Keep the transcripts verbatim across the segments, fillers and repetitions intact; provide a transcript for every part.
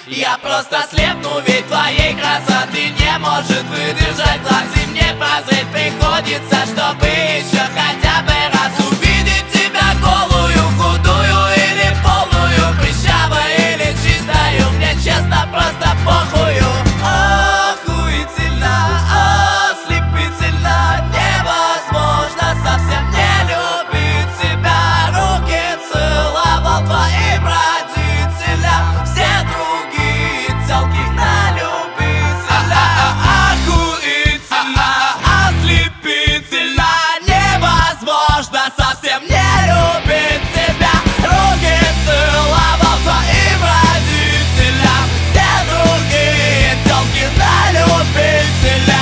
Я просто слепну, ведь твоей красоты не может выдержать глаз. И мне прозреть приходится, чтобы еще хотя бы раз увидеть тебя голую, худую или полную, прыщавую или чистую. Мне честно просто похую. Охуительно, ослепительно, невозможно совсем не любить тебя. Руки целовал твоим родителям, все другие телки на любителя. Охуительно, ослепительно, невозможно совсем не любить тебя. Руки целовал твоим родителям, все другие телки на любителя.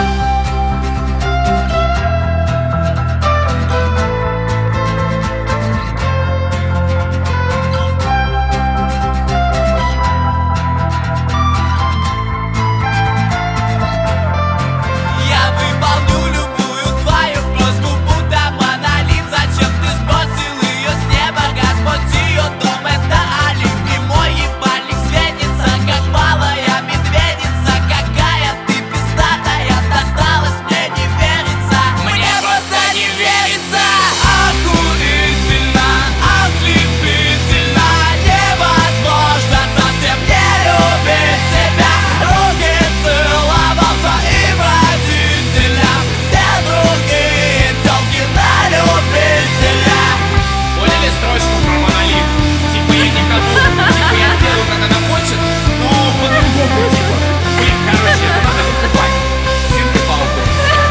Я выполню любую твою просьбу, будто монолит. Зачем ты сбросил ее с неба? Господь, ее дом — это алиби. Мой ебальник светится, как малая медведица. Какая ты пиздатая, досталась, мне не верится. Мне просто не верится. Охуительно, ослепительно, невозможно совсем не любить тебя. Руки целовал твоим родителям, все другие телки на любителя. Поняли строчку про монолит? Типа я никому, типа я сделаю, как она хочет, но по-другому типа. Блин, короче, это надо выкупать. Сын ты палку.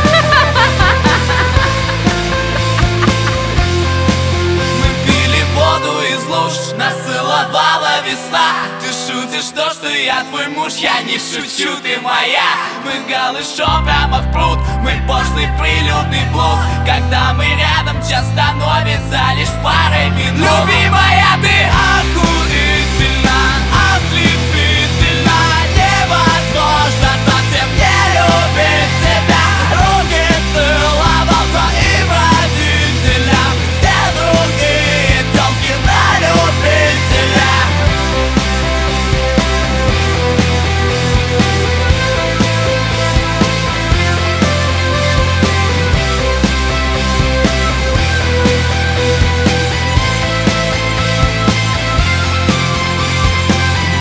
Мы пили воду из луж, нас целовала весна. Ты шутишь то, что я твой муж? Я не шучу, ты моя. Мы голышом прямо в пруд, мы пошлый прилюдный блуд. Когда мы рядом, час становится лишь парой минут. Любимая, ты охуительная.